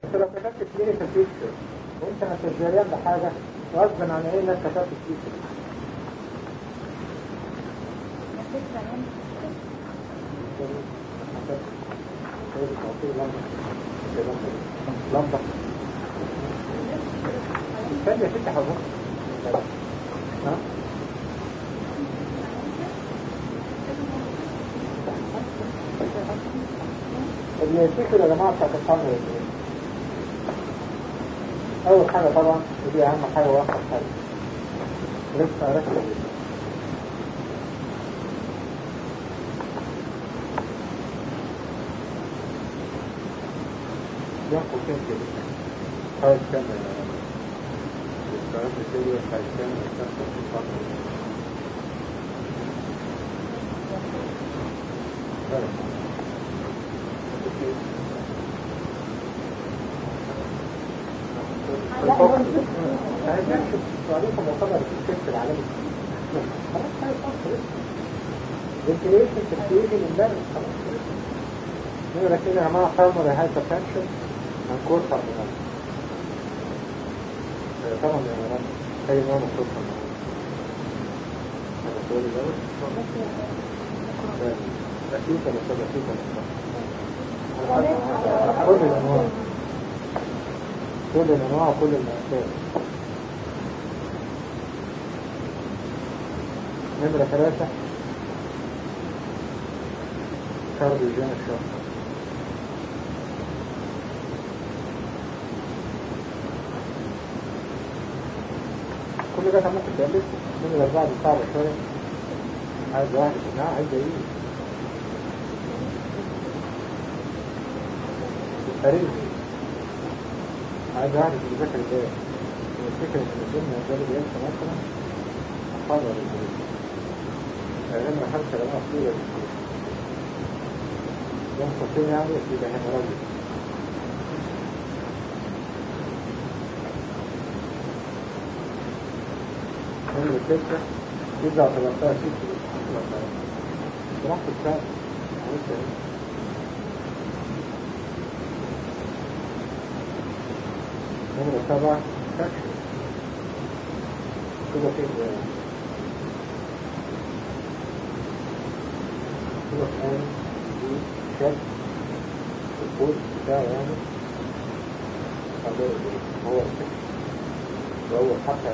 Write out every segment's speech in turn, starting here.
انت لو كتبت كلينيكال بيكتشر وانت ما تجريان بحاجة غصبا عن ايه انك كتبت بيكتشر لمبة استنى يا ستة حضور ها الفكرة يا جماعة بتاعت الحمر أول حاجة طبعا ودي أهم حاجة وآخر حاجة لسه أركز ينقل كم كده حاول كم الكلام السيريس حاول كم الكلام في الفضل عايز نمشي عليكم وقدر الكتب العالمي خلاص حاجة خلاص ventilation تبتيجي من بره خلاص نقول لك يا جماعة primary hypertension هنكون فرقنا طبعا يا جماعة أي نوع مخصوص هذا سؤال الأول أكيد ولا صدق أكيد ولا كل الأنواع كل الأنواع وكل المأساة نمرة 3 كارديوجين الشخص كل ده كان ممكن تعمل نمرة 4 دي صعبة شوية عايز واحد يقنعه عايز يجيب التاريخ عايز واحد يذاكر ازاي الفكرة ان الدنيا ده اللي بينسى مثلا أحفظها للجريد لما 5 لما أصلية للجريد يوم قصين يعني يبقى هنا رجل نمرة 6 يبدأ 13 راح الساعة نمرة 7 تكشف كده فين كده الآن دي شد الكود بتاعه يعني هو التكشف وهو حتى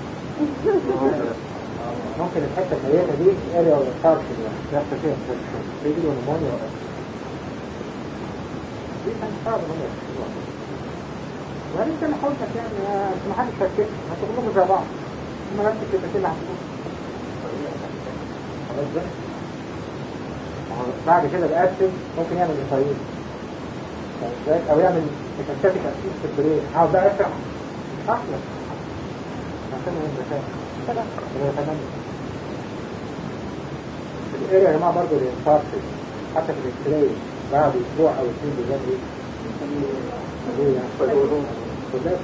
ممكن الحتة الميتة دي اريا ولا شارش يعني يحصل فيها انفكشن تيجي له نمونيا ولا دي كان صعب منها وهل انت اللي حاولتك يعني ما حدش فكر هتقولهم زي بعض ما نفس الكلمتين اللي هتقولهم خلاص ده بعد كده الاسم ممكن يعمل إصابة او يعمل ميتاستاتيك اسيس في البرين عاوز بقى اسرع احلى عشان الذكاء الاريا يا جماعه برضه الانفاركت حتى في الاكسراي بعد اسبوع او 2 بيجي كلها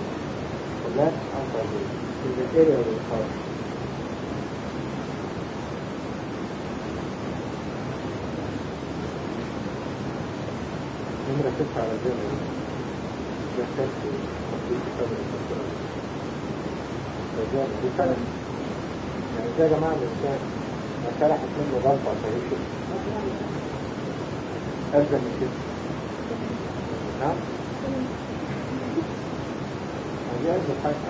في الاريا والانفاركت نمرة 6 على الجنة ده سلسل تطبيق كتاب الانفاركت دي سنة يعني زي يا جماعة الإنسان ما سرحت منه غلطة فهيش أجل من كده نعم؟ دي أجل حاجة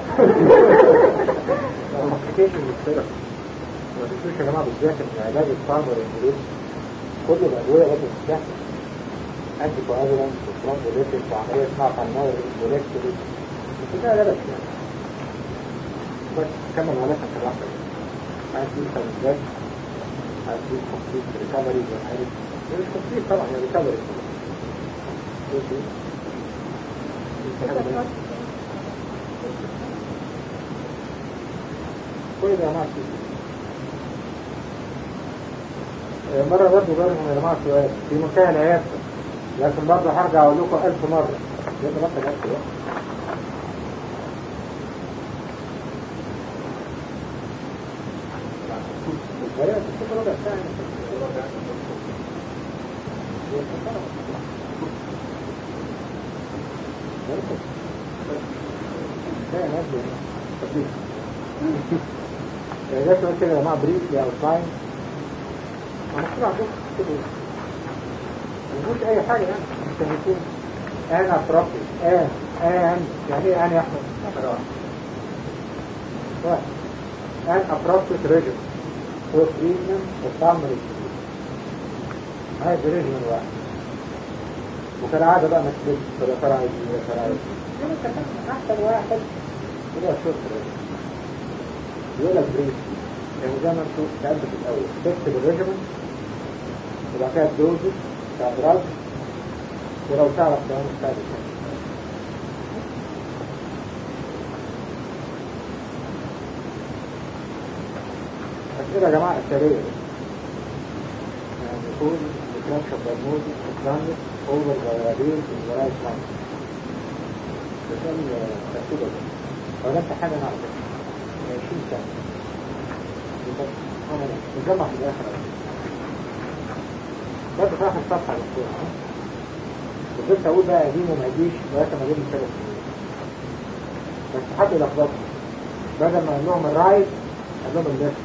لو مكتين من السرح ما تنسوش يا جماعة بالذات إن علاج الطعم والإنجليز كل الأدوية لازم تستحمل أنتي كوابلانس وفرانك وليتك وعملية اسمها قناية وليكتوري كلها لا بس يعني بس كمل ولكن في الواحدة عايز تقول خمسات عايز تقول كومبليت ريكفري وعارف مش كومبليت طبعا يا ريكفري كل ده يا جماعة مرة برضه بالهم يا جماعة سؤال في منتهى العيادة لكن برضه هرجع أقول لكم 1000 مرة ده مثلا 1000 وقت ولا تفتكر ربع ساعة لا نازل تطبيق ده سؤال كده يا جماعة بريفلي أو ساين أنا كده عندكم كده مفيش أي حاجة يعني عشان يكون أنا بروفيت يعني إيه أنا يا أحمد؟ واحد an appropriate regimen for treatment of primary disease. هذا regimen واحد وكالعادة بقى ما تبدأ ولا فرعي ولا فرعي يعني كمان أحسن واحد هو short regimen يقول لك بريف يعني زي ما انتوا سألت في الأول تكتب الريجيمن وبعد كده الدوزز بتاع الدراج ولو تعرف كمان الثالث أسئلة يا جماعة أثرية يعني يقول بتنشط برموزي وترانس أوفر فيرابيل في الولاية الإسلامية بسأل ترتيبه ده ولا أنت حاجة نعرف 20 سنة نجمع في الآخر بس في آخر صفحة للصورة وقلت أقول بقى قديم وما يجيش لغاية ما جيب 3 سنين بس حد يلخبطهم بدل ما قال لهم الرايت قال لهم الليفت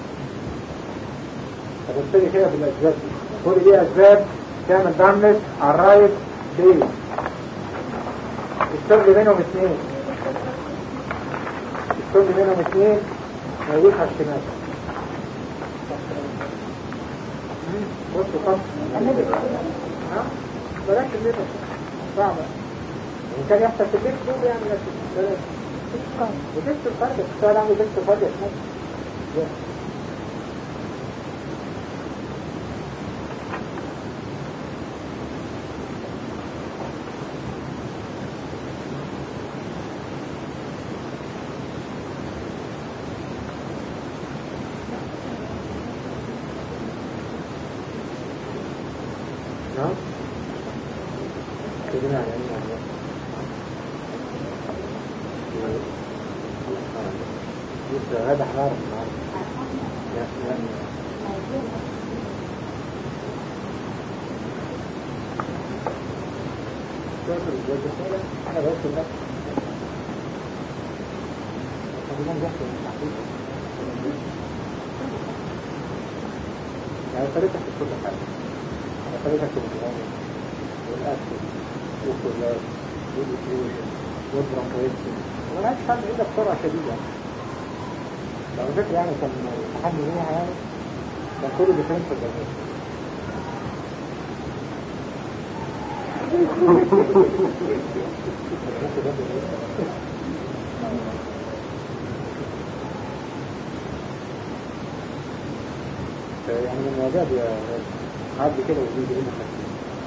فبالتالي كده بالأسباب دي كل دي أسباب تعمل دامج على الرايت ليه؟ الشغل بينهم اثنين ما يجيش على الشمال بصوا خط بلاش الليل صعبة وإن كان يحصل في البيت دول يعني بلاش وجبت الفرق السؤال عنده جبت الفرق هذا حرام أنا بقول لك يعني طريقة في كل حاجة طريقة في الجوانب والأكل والكلاب والإكلوجن والبرانكويتين وما عادش حد إلا بسرعة شديدة لو فكرة يعني كان تحدي منها يعني كان كله بيفهم في الجميع يعني من الوجاب يا عدي كده وزيد إيه مخصوص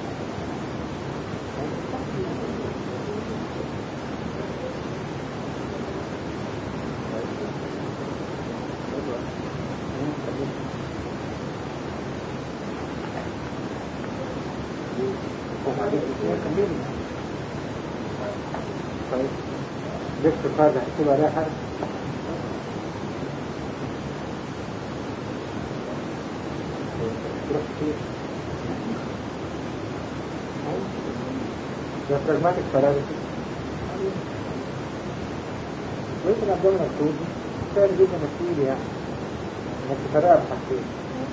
طيب لبس القاعدة هتكتب عليها حاجة تروح كتير ده براجماتيك فرابيتي ويمكن أبدأنا الكود سهل جدا مسؤولي يعني انك تفرقها بحاجتين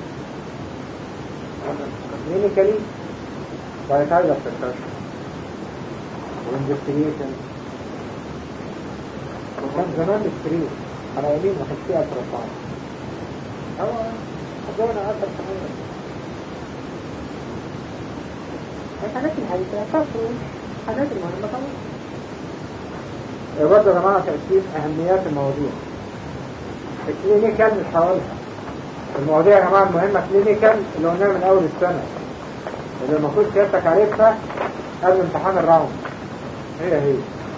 مينيكالي وهيتعرض التكاشف والانفستيجيشن وكان زمان السرير على يمين وحسيها الترفان هو أبدأنا أكثر كمان الحاجات الحديثة تصل حاجات المهمة طبعا برضه يا جماعة تأكيد أهميات المواضيع الكلينيكال مش هقولها المواضيع يا جماعة المهمة كلينيكال اللي قلناها من أول السنة اللي المفروض سيادتك عارفها قبل امتحان الراوند هي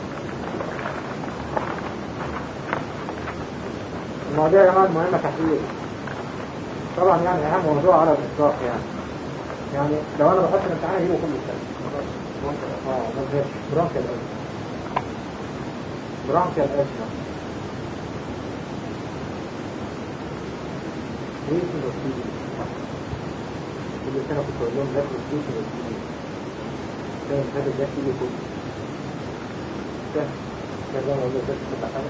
المواضيع يا جماعة المهمة تحليل طبعا يعني أهم موضوع على الإطلاق يعني لو أنا بحط الامتحان هجيبه كل سنة ما تغيرش برانكيال أزمة ريسن وسيدي كل سنة كنت أقول لهم لازم ريسن وسيدي كان هذا ده كله كله سهل كده ما أقول لك كل حاجة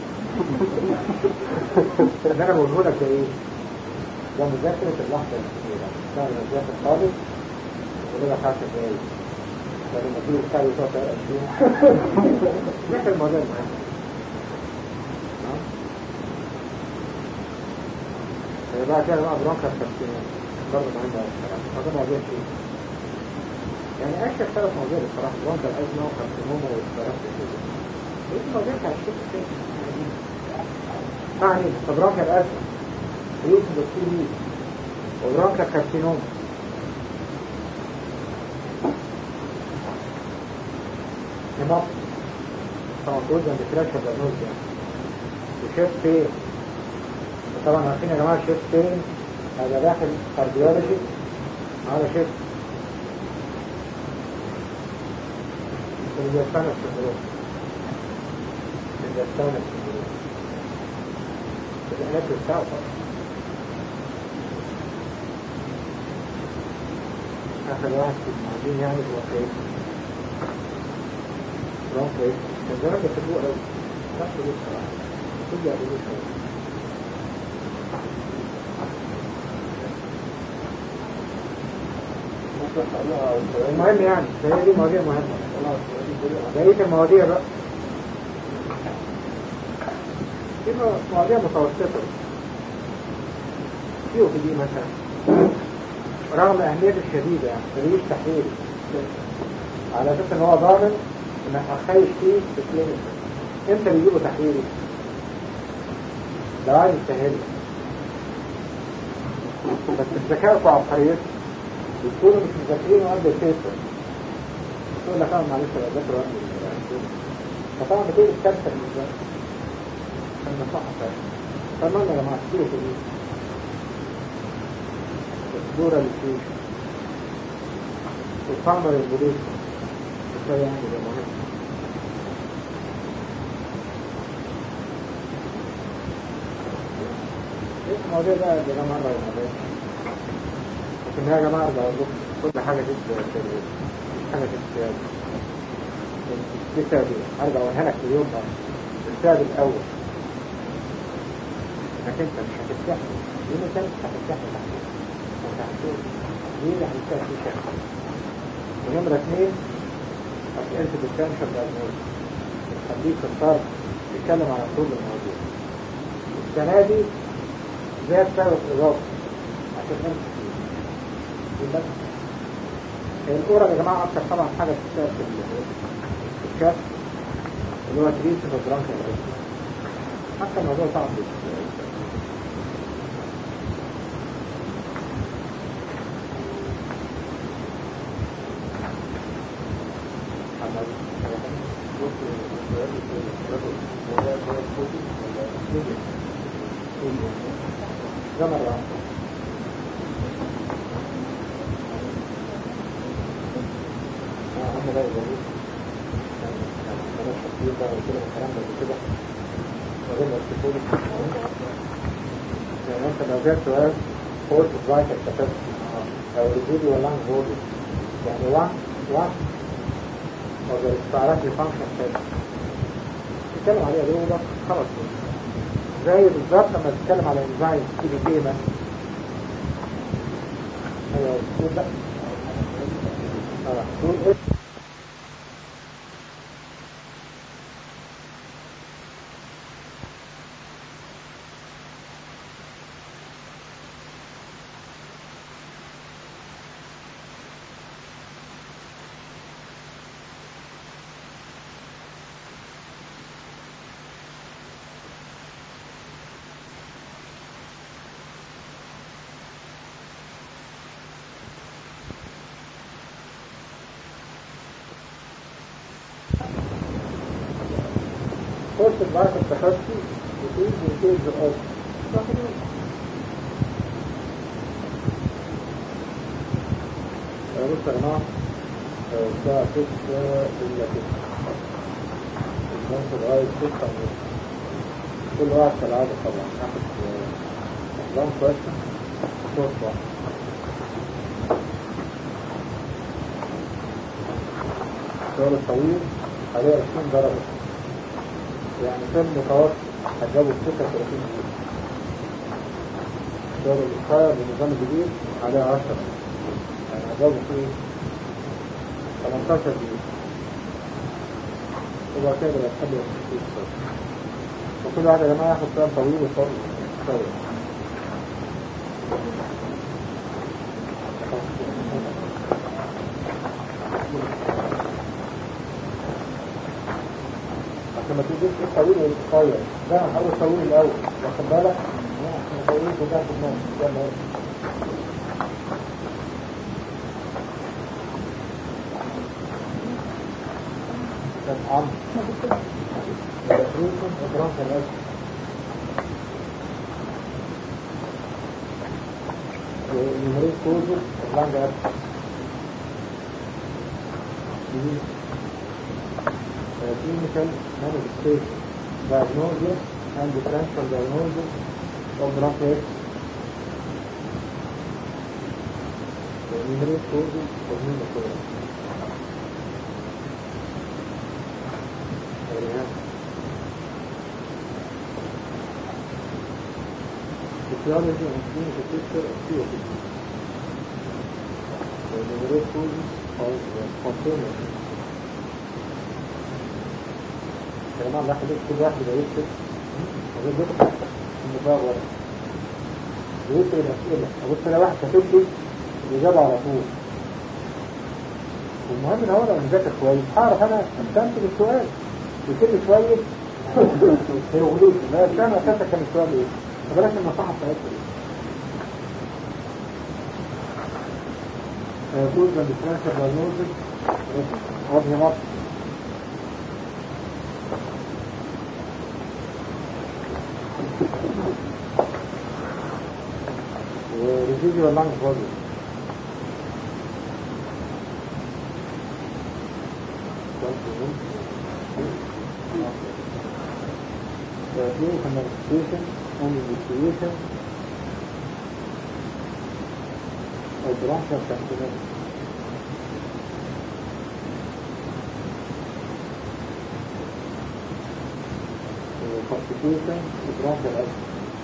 اللي أنا بقوله لك ده إيه؟ ده مذاكرة اللحظة الأخيرة ده مذاكرة خالص ولا حاجة جاي لما تيجي تسأل وتقعد تقرأ فيها ذاكر الموضوع معاك بقى كده بقى برونكا التفسير برضه مهم أوي هذا موضوع إيه؟ يعني أشهر ثلاث مواضيع بصراحة برونكا الأزمة وكارسينوما والإصابات الكلى إيه المواضيع بتاع الشيخ يعني برونكا الأزمة ريس بكتيريا وبرونكا الكارسينوما نمط طبعا جزء من الفلاش البرنوز يعني وشيف فين طبعا عارفين يا جماعة شيف فين هذا داخل كارديولوجي هذا شيف الجسانة السندروم الجسانة السندروم الإنات بتاعه آخر واحد في المعجين يعني هو كيف رون كيف كان زمان بيحبوه أوي نفس دي الصراحة كل يعملوه شوية المهم يعني هي دي مواضيع مهمة بقية المواضيع بقى دي مواضيع متوسطة فيه في دي مثلا رغم أهمية الشديدة يعني مليش تحليل على أساس إن هو ضامن إنك هتخيش فيه في الكلينيك إمتى بيجيبوا تحليلي؟ ده عايز يستاهل بس الذكاء وعبقريته بتكونوا مش مذاكرين وقبل الفيسر تقول لك انا معلش انا بذاكر وقبل الفيسر فطبعا بتقول الكارثه بالنسبه لك انا صح فعلا فالمهم يا جماعه كتير في دي الدوره للفيوشن والفامر البوليشن ده يعني ده مهم ايه المواضيع بقى يا جماعه مره ومرات لكن يا جماعة كل حاجة جدا حاجة جدا لسه أرجع أقولها لك اليوم بقى السبب الأول إنك أنت مش هتستحمل يوم الثاني مش هتستحمل أنت هتقول مين اللي هيستحمل في شخص ونمرة 2 أسئلة الديفرنشال دايجنوز تخليك تختار تتكلم على كل المواضيع السنة دي زي السبب الإضافي عشان أنت الأورا يا جماعة أكثر طبعا حاجة تستاهل في الشاف اللي هو تريد البرانك الأسود حتى الموضوع صعب ده مرة أنا لا يجب أنا شخصية وكده الكلام ده كده وغير الأسفولي يعني أنت لو جاء سؤال فورس برايت الكتاب أو ريزيدي ولا عن فولي يعني وان وغير استعراض الفانكشن كده تتكلم عليها دي وده خلاص زي بالظبط لما تتكلم على انزايم تي بي كي مثلا ايوه تقول بقى تقول ايه فرصة بعد التخصي وتريد وتريد الأرض بص يا جماعة الساعة 6 إلا 9 المنصب لغاية 6 كل واحد كالعادة طبعا ناخد لون كويشن صوت واحد السؤال الطويل عليه 20 درجة، يعني كان متوسط هتجابه 36 دقيقة. دور الإسقاط بالنظام الجديد عليه 10، يعني هجابه فيه 18 دقيقة. وبعد كده بتحب التشخيص صوت. وكل واحد يا جماعة ياخد سؤال طويل وصوت شوية. عشان ما تجيش الطويل والقصير، ده هنحاول الطويل الأول، واخد بالك؟ احنا طويل وده في النص، يلا ايه؟ كان عمرو ريكم إدراك الأجل ونمريد كوزر إرلانج أجل clinical manifestation diagnosis and differential diagnosis of bronchitis ونمريد كوزر pneumothorax. Physiology and clinical picture of COPD. The numerous causes of spontaneous. يا جماعة ده حدث كل واحد يكتب وغير يكتب المفاق ورق ويكتب الأسئلة. أبص لو واحد كتب لي الإجابة على طول. والمهم إن هو لو مذاكر كويس هعرف أنا أستنتج السؤال. يكتب شوية هيغلوش. لا أستنى أساسا كان السؤال إيه؟ فبلاش النصيحة بتاعتها دي. يقول ده differential diagnosis وجه مصر. وريزيديوال لانج فوليوم. clinical manifestation and investigation of bronchial carcinoma. Constitution of bronchial asthma.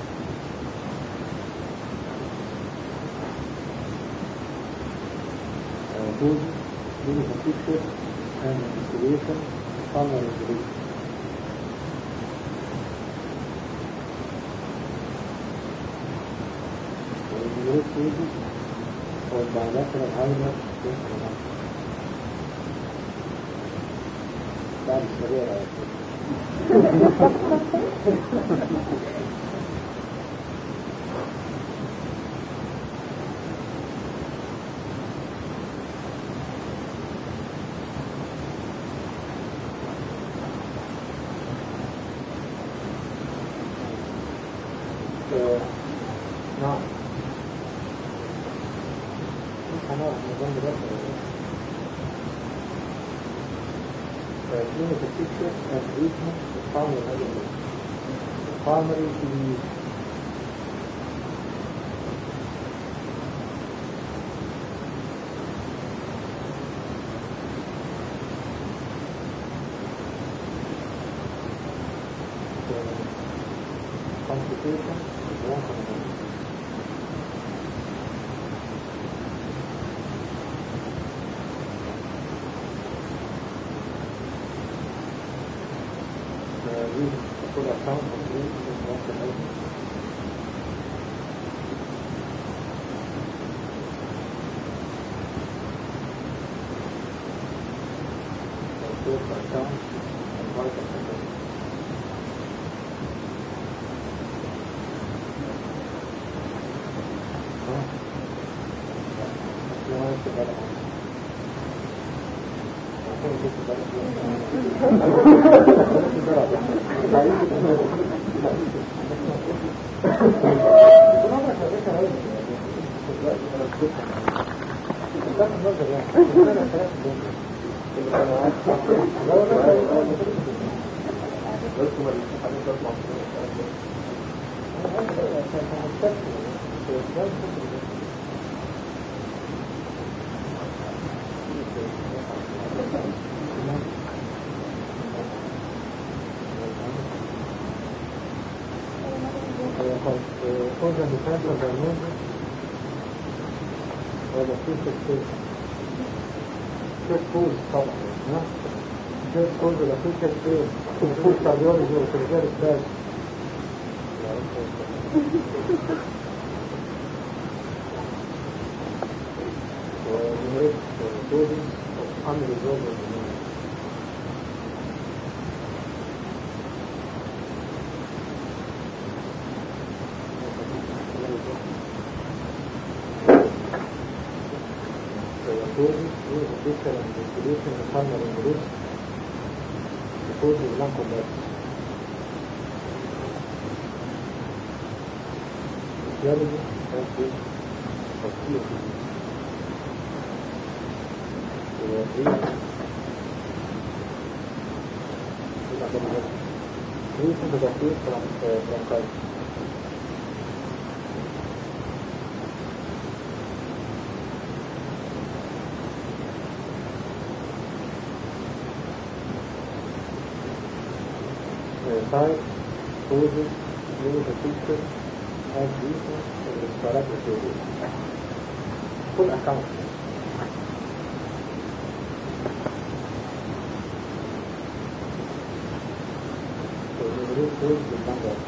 Clinical picture and investigation of pulmonary embolism. Cases of bilateral ulnar syndrome. بعد السريع على نعم clinical picture and treatment of pulmonary embolism. Pulmonary disease. Complication of bronchial embolism. full account of the bronchial embolism. Full account of vital capacity. organ defense of the movement ولا في كتير طبعا كتير ولا في كتير كتير كارديولوجي وكتير الثالث ونريد دودي وحمل الزوجة والجنون دودي وفيكر الانجليزي مقارنة الانجليزي دودي بلانكو بس الجالجي هذه تفكير recent adaptation from bronchitis. Type, causes, use a feature, and reason in the respiratory disease. Full account. Cause the number.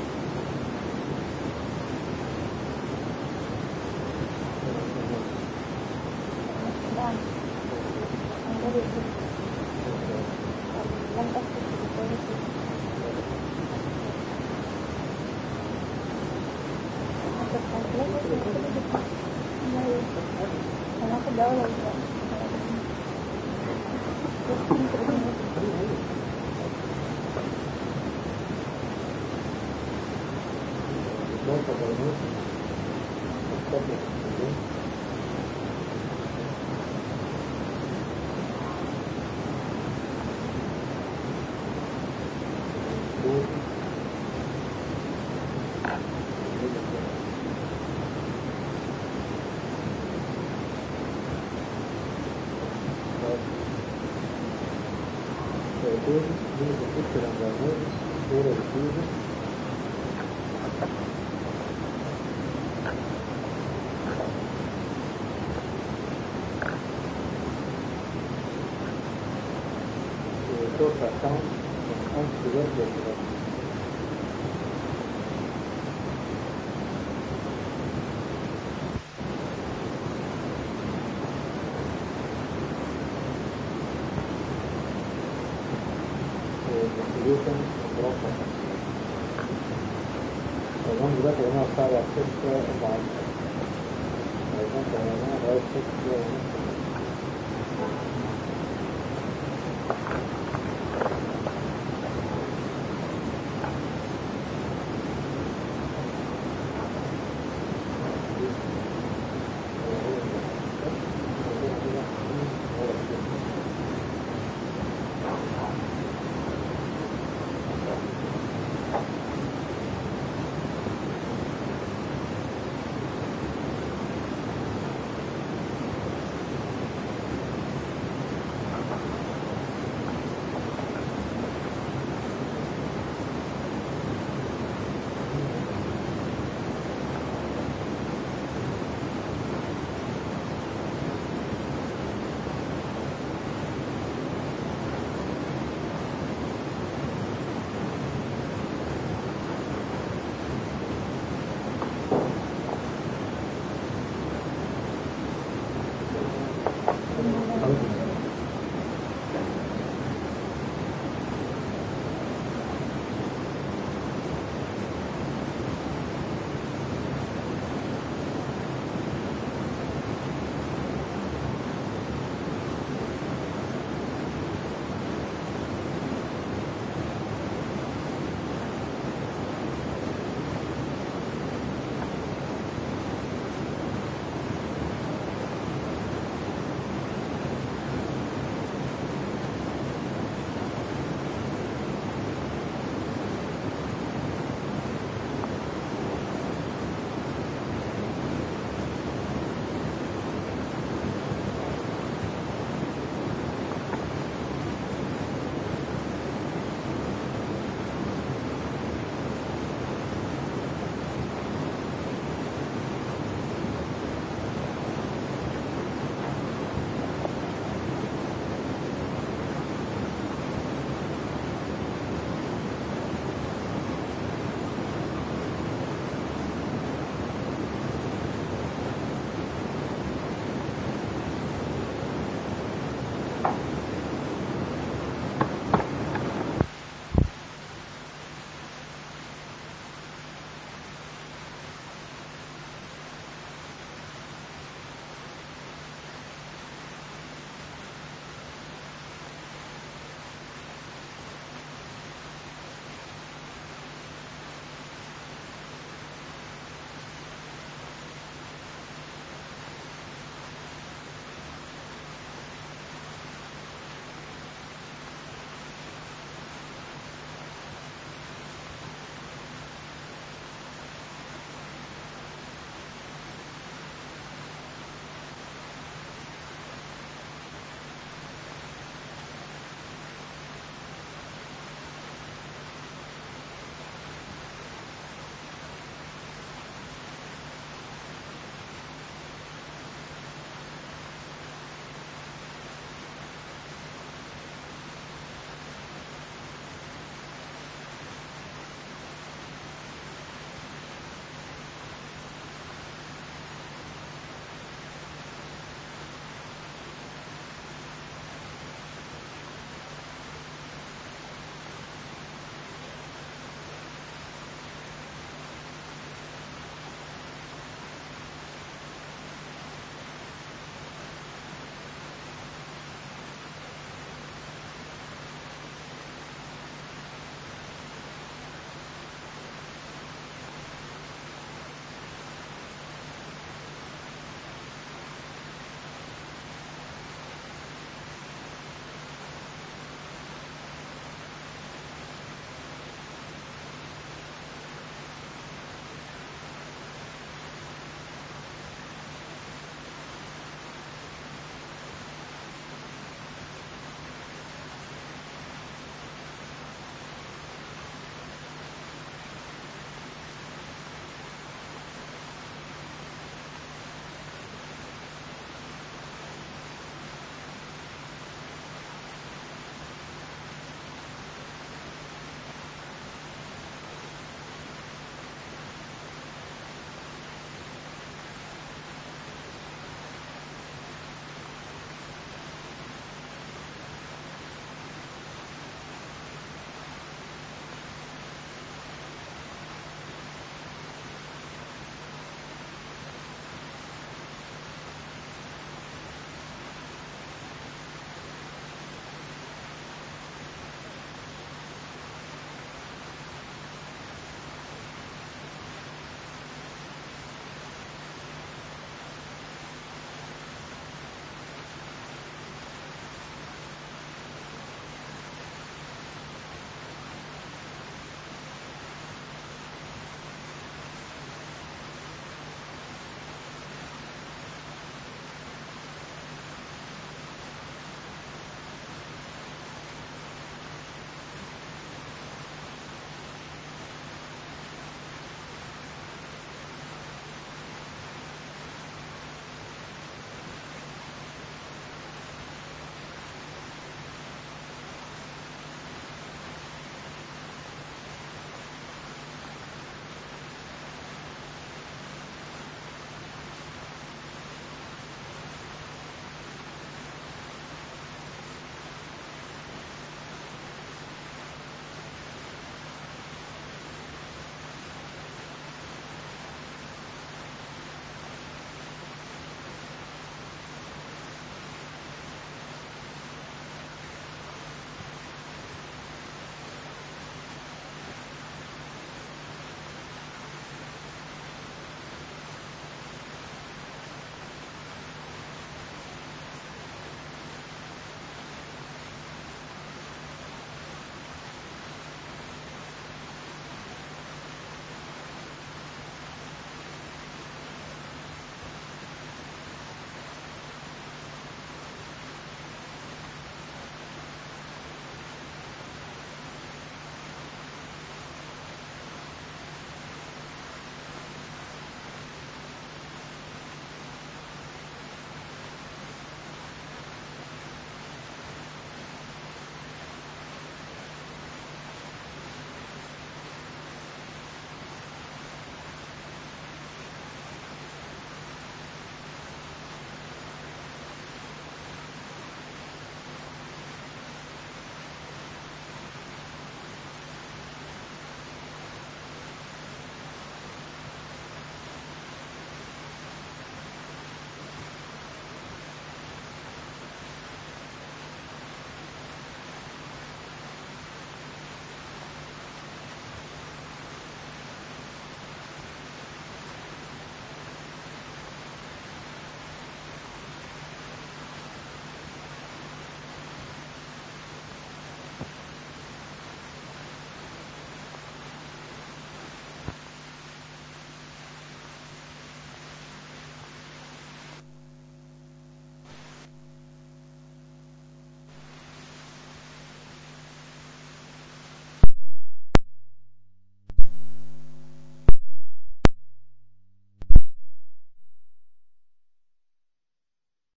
دلوقتي يا جماعة الساعة 6:04 عايزين تعملوها لغاية 6:30